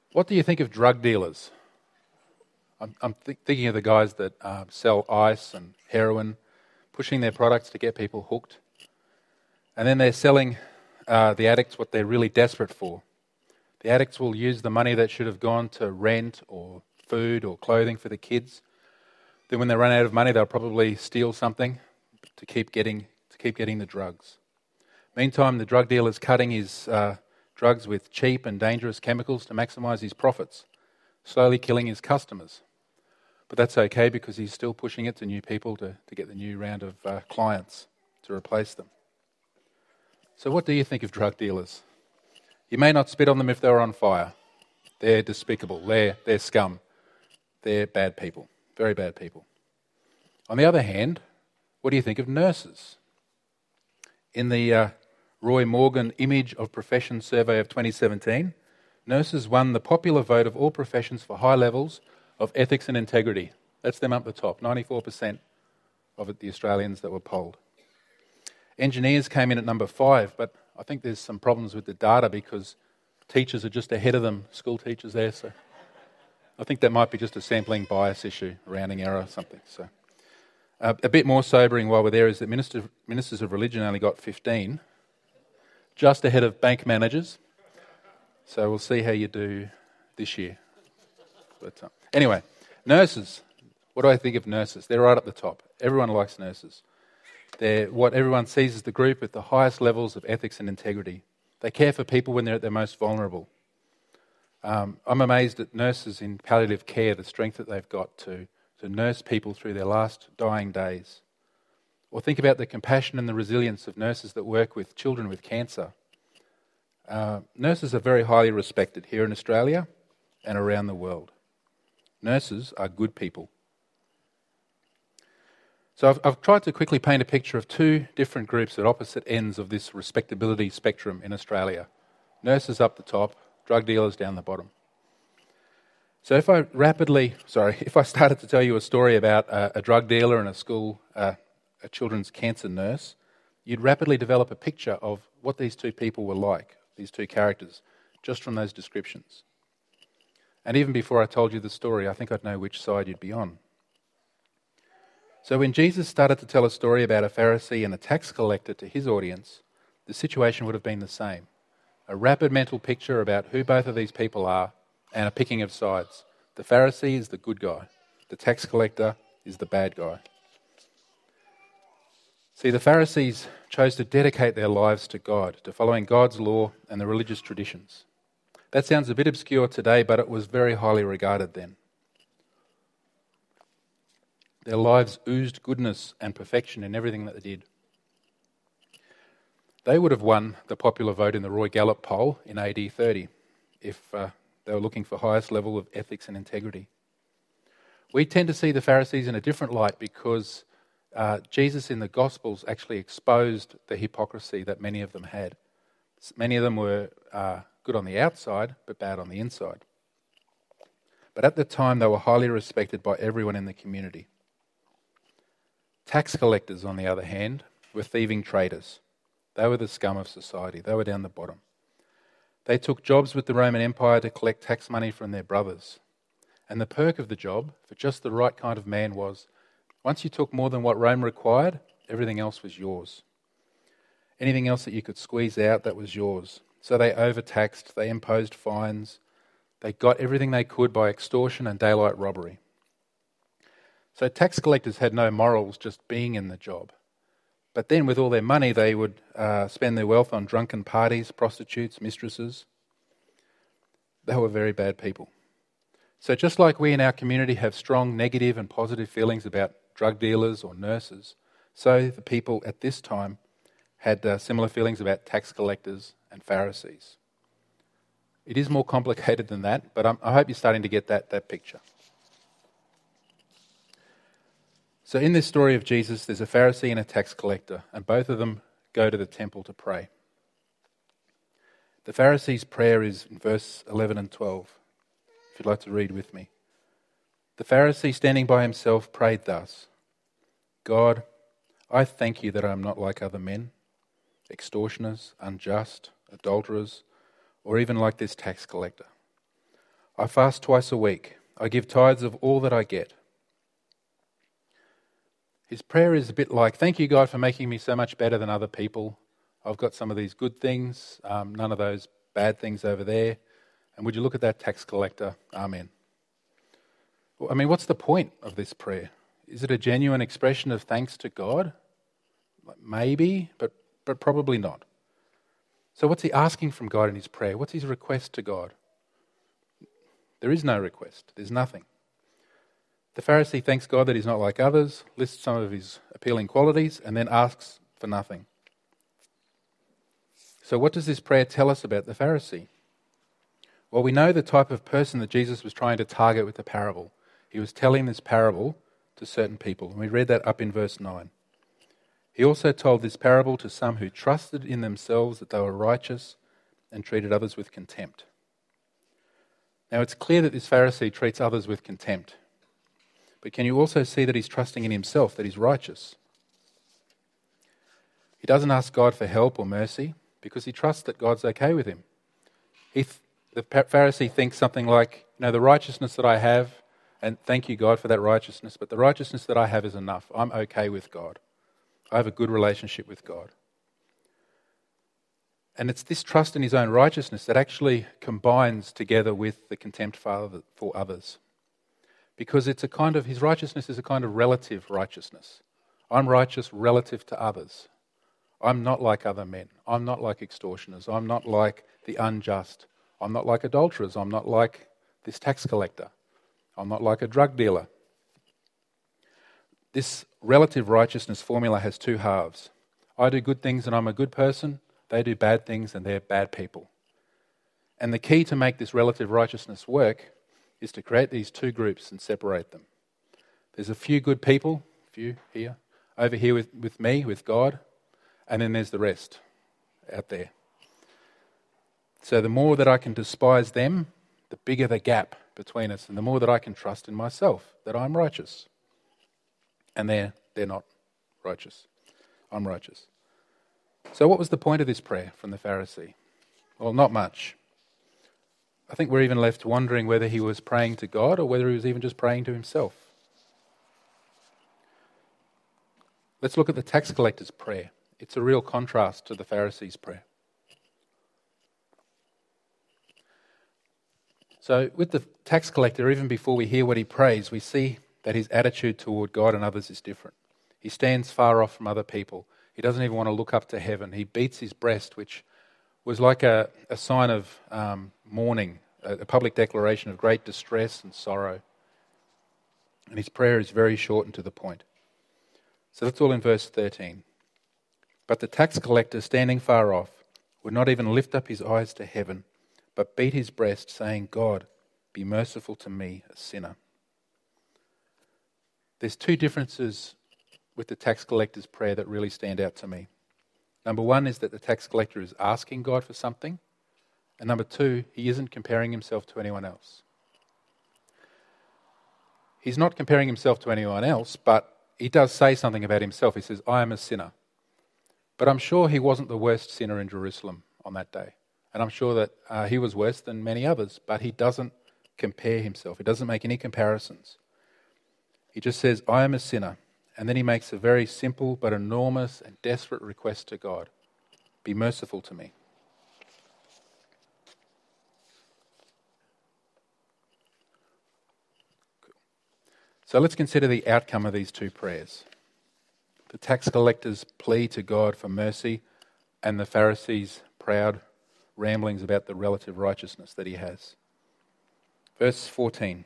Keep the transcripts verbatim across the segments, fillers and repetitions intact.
What do you think of drug dealers? I'm, I'm th- thinking of the guys that uh, sell ice and heroin, pushing their products to get people hooked. And then they're selling uh, the addicts what they're really desperate for. The addicts will use the money that should have gone to rent or food or clothing for the kids. Then when they run out of money, they'll probably steal something to keep getting to keep getting the drugs. Meantime, the drug dealer's cutting his uh, drugs with cheap and dangerous chemicals to maximise his profits, slowly killing his customers. But that's okay because he's still pushing it to new people to, to get the new round of uh, clients to replace them. So what do you think of drug dealers? You may not spit on them if they were on fire. They're despicable. They're, they're scum. They're bad people. Very bad people. On the other hand, what do you think of nurses? In the uh, Roy Morgan Image of Profession survey of twenty seventeen, nurses won the popular vote of all professions for high levels of ethics and integrity. That's them up the top, ninety-four percent of it, the Australians that were polled. Engineers came in at number five, but I think there's some problems with the data because teachers are just ahead of them, school teachers there, so I think that might be just a sampling bias issue, rounding error or something. So, uh, a bit more sobering while we're there is that minister, ministers of religion only got fifteen, just ahead of bank managers. So we'll see how you do this year. But uh, anyway, nurses. What do I think of nurses? They're right at the top. Everyone likes nurses. They're what everyone sees as the group with the highest levels of ethics and integrity. They care for people when they're at their most vulnerable. Um, I'm amazed at nurses in palliative care, the strength that they've got to, to nurse people through their last dying days. Or think about the compassion and the resilience of nurses that work with children with cancer. Uh, nurses are very highly respected here in Australia and around the world. Nurses are good people. So I've, I've tried to quickly paint a picture of two different groups at opposite ends of this respectability spectrum in Australia. Nurses up the top, drug dealers down the bottom. So if I rapidly, sorry, if I started to tell you a story about a, a drug dealer and a school, uh, a children's cancer nurse, you'd rapidly develop a picture of what these two people were like, these two characters, just from those descriptions. And even before I told you the story, I think I'd know which side you'd be on. So when Jesus started to tell a story about a Pharisee and a tax collector to his audience, the situation would have been the same. A rapid mental picture about who both of these people are and a picking of sides. The Pharisee is the good guy. The tax collector is the bad guy. See, the Pharisees chose to dedicate their lives to God, to following God's law and the religious traditions. That sounds a bit obscure today, but it was very highly regarded then. Their lives oozed goodness and perfection in everything that they did. They would have won the popular vote in the Roy Gallup poll in A D thirty if uh, they were looking for highest level of ethics and integrity. We tend to see the Pharisees in a different light because uh, Jesus in the Gospels actually exposed the hypocrisy that many of them had. Many of them were uh, good on the outside, but bad on the inside. But at the time, they were highly respected by everyone in the community. Tax collectors, on the other hand, were thieving traitors. They were the scum of society. They were down the bottom. They took jobs with the Roman Empire to collect tax money from their brothers. And the perk of the job, for just the right kind of man, was once you took more than what Rome required, everything else was yours. Anything else that you could squeeze out, that was yours. So they overtaxed, they imposed fines, they got everything they could by extortion and daylight robbery. So tax collectors had no morals just being in the job. But then with all their money, they would uh, spend their wealth on drunken parties, prostitutes, mistresses. They were very bad people. So just like we in our community have strong negative and positive feelings about drug dealers or nurses, so the people at this time had uh, similar feelings about tax collectors and Pharisees. It is more complicated than that, but I'm, I hope you're starting to get that, that picture. So in this story of Jesus, there's a Pharisee and a tax collector, and both of them go to the temple to pray. The Pharisee's prayer is in verse eleven and twelve, if you'd like to read with me. The Pharisee, standing by himself, prayed thus, God, I thank you that I am not like other men, extortioners, unjust, adulterers, or even like this tax collector. I fast twice a week. I give tithes of all that I get. His prayer is a bit like, thank you, God, for making me so much better than other people. I've got some of these good things, um, none of those bad things over there. And would you look at that tax collector? Amen. Well, I mean, what's the point of this prayer? Is it a genuine expression of thanks to God? Maybe, but, but probably not. So what's he asking from God in his prayer? What's his request to God? There is no request. There's nothing. The Pharisee thanks God that he's not like others, lists some of his appealing qualities, and then asks for nothing. So what does this prayer tell us about the Pharisee? Well, we know the type of person that Jesus was trying to target with the parable. He was telling this parable to certain people, and we read that up in verse nine. He also told this parable to some who trusted in themselves that they were righteous and treated others with contempt. Now, it's clear that this Pharisee treats others with contempt. But can you also see that he's trusting in himself, that he's righteous? He doesn't ask God for help or mercy because he trusts that God's okay with him. He th- the Pharisee thinks something like, you know, the righteousness that I have, and thank you, God, for that righteousness, but the righteousness that I have is enough. I'm okay with God. I have a good relationship with God. And it's this trust in his own righteousness that actually combines together with the contempt for others. Because it's a kind of, his righteousness is a kind of relative righteousness. I'm righteous relative to others. I'm not like other men. I'm not like extortioners. I'm not like the unjust. I'm not like adulterers. I'm not like this tax collector. I'm not like a drug dealer. This relative righteousness formula has two halves. I do good things and I'm a good person. They do bad things and they're bad people. And the key to make this relative righteousness work is to create these two groups and separate them. There's a few good people, a few here, over here with, with me, with God, and then there's the rest out there. So the more that I can despise them, the bigger the gap between us, and the more that I can trust in myself, that I'm righteous. And they're, they're not righteous. I'm righteous. So what was the point of this prayer from the Pharisee? Well, not much. I think we're even left wondering whether he was praying to God or whether he was even just praying to himself. Let's look at the tax collector's prayer. It's a real contrast to the Pharisee's prayer. So with the tax collector, even before we hear what he prays, we see that his attitude toward God and others is different. He stands far off from other people. He doesn't even want to look up to heaven. He beats his breast, which was like a, a sign of um, mourning, a, a public declaration of great distress and sorrow. And his prayer is very short and to the point. So that's all in verse thirteen. But the tax collector, standing far off, would not even lift up his eyes to heaven, but beat his breast, saying, God, be merciful to me, a sinner. There's two differences with the tax collector's prayer that really stand out to me. Number one is that the tax collector is asking God for something. And number two, he isn't comparing himself to anyone else. He's not comparing himself to anyone else, but he does say something about himself. He says, I am a sinner. But I'm sure he wasn't the worst sinner in Jerusalem on that day. And I'm sure that uh, he was worse than many others, but he doesn't compare himself. He doesn't make any comparisons. He just says, I am a sinner. And then he makes a very simple but enormous and desperate request to God. Be merciful to me. Cool. So let's consider the outcome of these two prayers. The tax collector's plea to God for mercy and the Pharisee's proud ramblings about the relative righteousness that he has. Verse fourteen.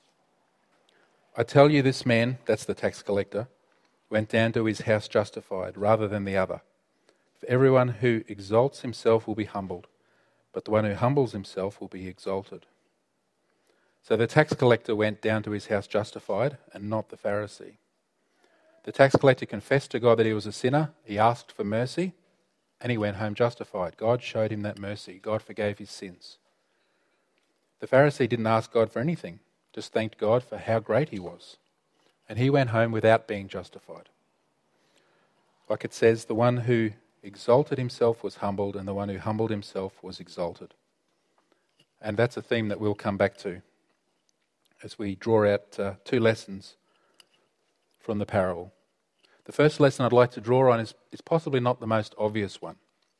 I tell you, this man, that's the tax collector, went down to his house justified rather than the other. For everyone who exalts himself will be humbled, but the one who humbles himself will be exalted. So the tax collector went down to his house justified, and not the Pharisee. The tax collector confessed to God that he was a sinner, he asked for mercy, and he went home justified. God showed him that mercy. God forgave his sins. The Pharisee didn't ask God for anything, just thanked God for how great he was. And he went home without being justified. Like it says, the one who exalted himself was humbled, and the one who humbled himself was exalted. And that's a theme that we'll come back to as we draw out uh, two lessons from the parable. The first lesson I'd like to draw on is, is possibly not the most obvious one.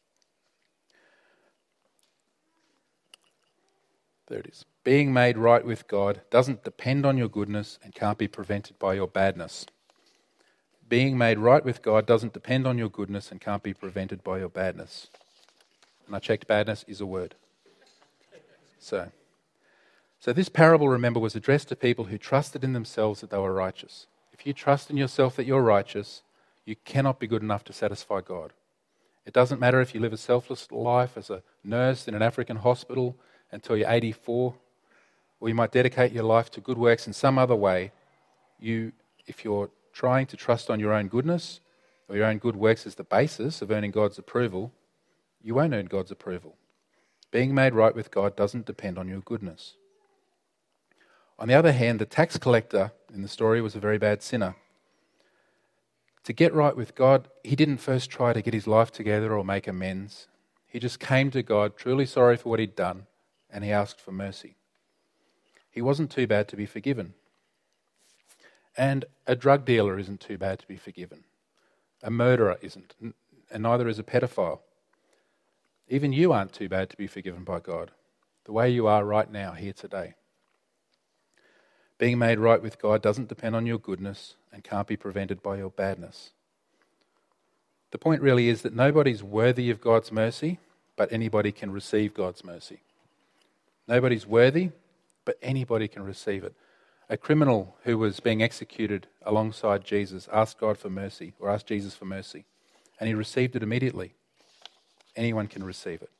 There it is. Being made right with God doesn't depend on your goodness and can't be prevented by your badness. Being made right with God doesn't depend on your goodness and can't be prevented by your badness. And I checked, badness is a word. So, so this parable, remember, was addressed to people who trusted in themselves that they were righteous. If you trust in yourself that you're righteous, you cannot be good enough to satisfy God. It doesn't matter if you live a selfless life as a nurse in an African hospital until you're eighty-four, or you might dedicate your life to good works in some other way. You, if you're trying to trust on your own goodness or your own good works as the basis of earning God's approval, you won't earn God's approval. Being made right with God doesn't depend on your goodness. On the other hand, the tax collector in the story was a very bad sinner. To get right with God, he didn't first try to get his life together or make amends. He just came to God truly sorry for what he'd done, and he asked for mercy. He wasn't too bad to be forgiven. And a drug dealer isn't too bad to be forgiven. A murderer isn't, and neither is a pedophile. Even you aren't too bad to be forgiven by God, the way you are right now, here today. Being made right with God doesn't depend on your goodness and can't be prevented by your badness. The point really is that nobody's worthy of God's mercy, but anybody can receive God's mercy. Nobody's worthy, but anybody can receive it. A criminal who was being executed alongside Jesus asked God for mercy, or asked Jesus for mercy, and he received it immediately. Anyone can receive it.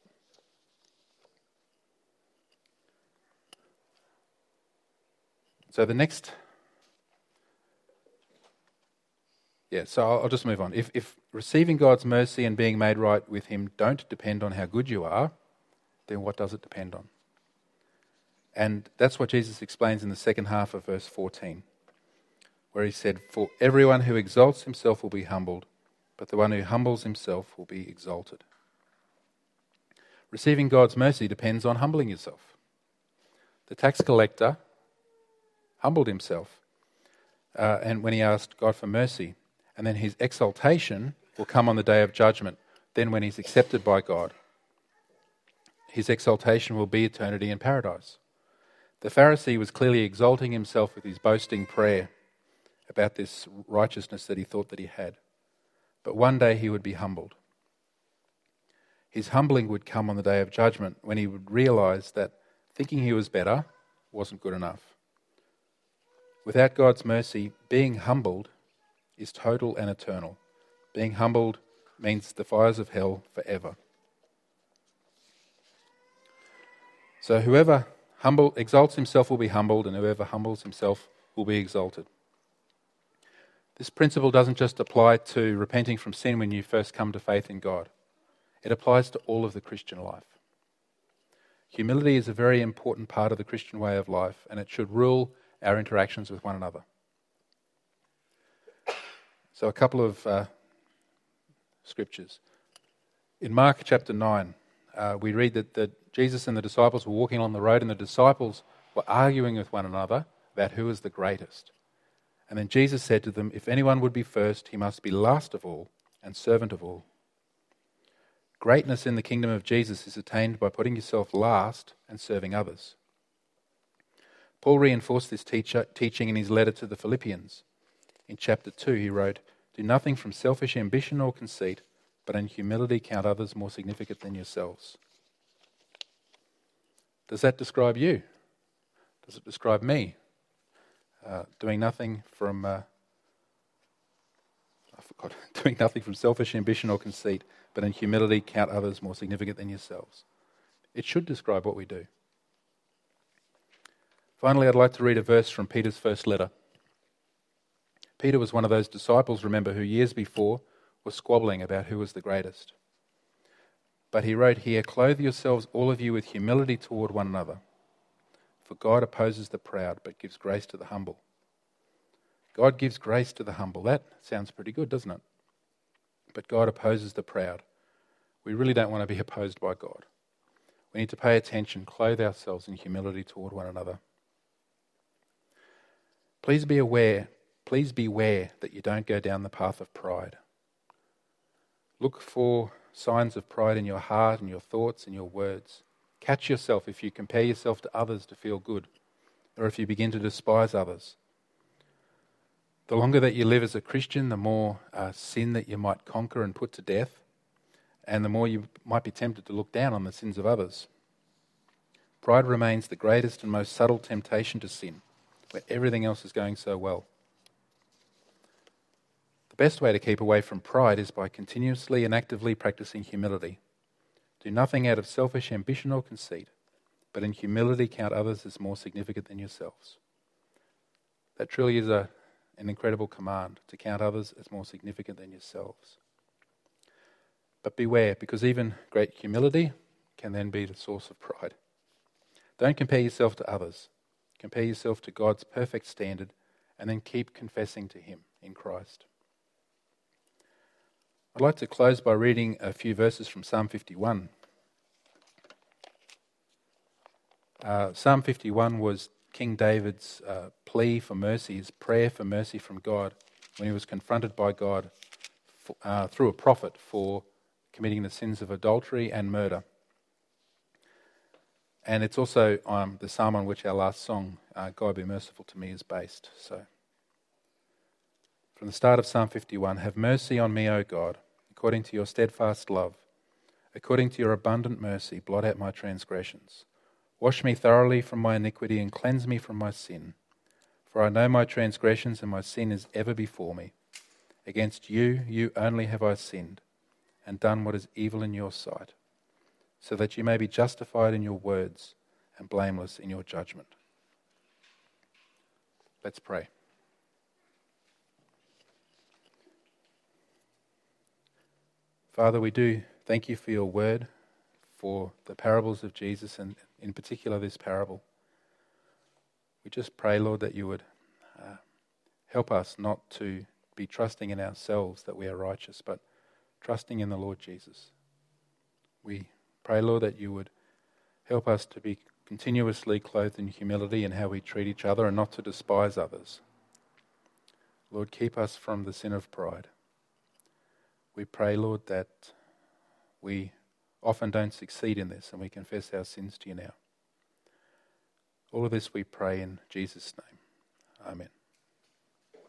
So the next... Yeah, so I'll, I'll just move on. If, if receiving God's mercy and being made right with him don't depend on how good you are, then what does it depend on? And that's what Jesus explains in the second half of verse fourteen, where he said, "For everyone who exalts himself will be humbled, but the one who humbles himself will be exalted." Receiving God's mercy depends on humbling yourself. The tax collector humbled himself, uh, and when he asked God for mercy, and then his exaltation will come on the day of judgment. Then when he's accepted by God, his exaltation will be eternity in paradise. The Pharisee was clearly exalting himself with his boasting prayer about this righteousness that he thought that he had. But one day he would be humbled. His humbling would come on the day of judgment when he would realize that thinking he was better wasn't good enough. Without God's mercy, being humbled is total and eternal. Being humbled means the fires of hell forever. So whoever humble, exalts himself will be humbled, and whoever humbles himself will be exalted. This principle doesn't just apply to repenting from sin when you first come to faith in God. It applies to all of the Christian life. Humility is a very important part of the Christian way of life, and it should rule our interactions with one another. So a couple of uh, scriptures. In Mark chapter nine, uh, we read that, that Jesus and the disciples were walking along the road, and the disciples were arguing with one another about who was the greatest. And then Jesus said to them, "If anyone would be first, he must be last of all and servant of all." Greatness in the kingdom of Jesus is attained by putting yourself last and serving others. Paul reinforced this teacher, teaching in his letter to the Philippians. In chapter two, he wrote, "Do nothing from selfish ambition or conceit, but in humility count others more significant than yourselves." Does that describe you? Does it describe me? Uh, doing nothing from uh, I forgot. doing nothing from selfish ambition or conceit, but in humility count others more significant than yourselves. It should describe what we do. Finally, I'd like to read a verse from Peter's first letter. Peter was one of those disciples, remember, who years before was squabbling about who was the greatest. But he wrote here, "Clothe yourselves, all of you, with humility toward one another. For God opposes the proud, but gives grace to the humble." God gives grace to the humble. That sounds pretty good, doesn't it? But God opposes the proud. We really don't want to be opposed by God. We need to pay attention, clothe ourselves in humility toward one another. Please be aware, please beware that you don't go down the path of pride. Look for signs of pride in your heart and your thoughts and your words. Catch yourself if you compare yourself to others to feel good, or if you begin to despise others. The longer that you live as a Christian, the more uh, sin that you might conquer and put to death, and the more you might be tempted to look down on the sins of others. Pride remains the greatest and most subtle temptation to sin, where everything else is going so well. The best way to keep away from pride is by continuously and actively practicing humility. Do nothing out of selfish ambition or conceit, but in humility count others as more significant than yourselves. That truly is a, an incredible command, to count others as more significant than yourselves. But beware, because even great humility can then be the source of pride. Don't compare yourself to others. Compare yourself to God's perfect standard, and then keep confessing to Him in Christ. I'd like to close by reading a few verses from Psalm fifty-one. Uh, Psalm fifty-one was King David's uh, plea for mercy, his prayer for mercy from God when he was confronted by God for, uh, through a prophet for committing the sins of adultery and murder. And it's also um, the psalm on which our last song, uh, God Be Merciful to Me, is based. So, from the start of Psalm fifty-one, have mercy on me, O God, according to your steadfast love. According to your abundant mercy, blot out my transgressions. Wash me thoroughly from my iniquity and cleanse me from my sin. For I know my transgressions and my sin is ever before me. Against you, you only have I sinned, and done what is evil in your sight, so that you may be justified in your words and blameless in your judgment. Let's pray. Father, we do thank you for your word, for the parables of Jesus, and in particular this parable. We just pray, Lord, that you would uh, help us not to be trusting in ourselves that we are righteous, but trusting in the Lord Jesus. We pray, Lord, that you would help us to be continuously clothed in humility in how we treat each other and not to despise others. Lord, keep us from the sin of pride. We pray, Lord, that we often don't succeed in this, and we confess our sins to you now. All of this we pray in Jesus' name. Amen.